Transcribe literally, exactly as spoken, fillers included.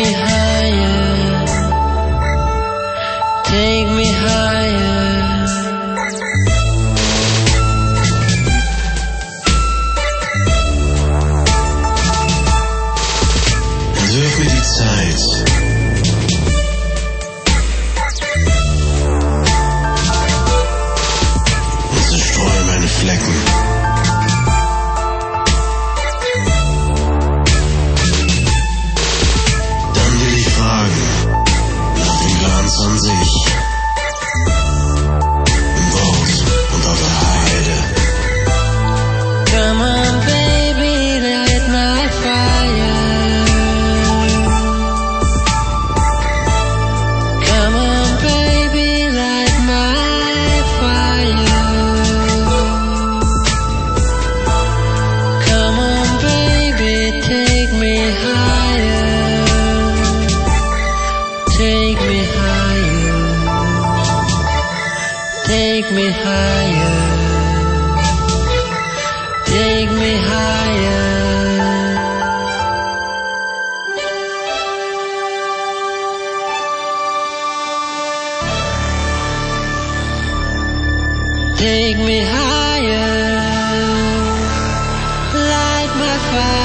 me higher, take me higher. Wirf mir die Zeit. Und zerstreue meine Flecken. Dann will ich fragen, nach dem Glanz an sich. Im Wald und auf der Heide. Come on baby, light my fire. Take me higher, take me higher. Take me higher, light my fire.